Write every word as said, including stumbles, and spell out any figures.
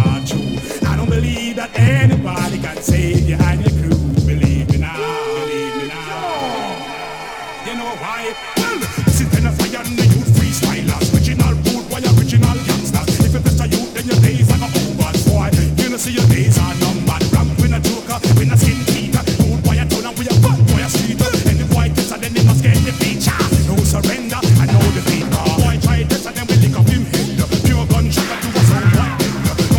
not true. I don't believe that anybody can save you and your crew. Believe me now, believe me now. You know why? Well, this is kind of fire and the youth freestylers. Original rude boy, original gangsters. If you press a youth, then your days are over, boy. You know see you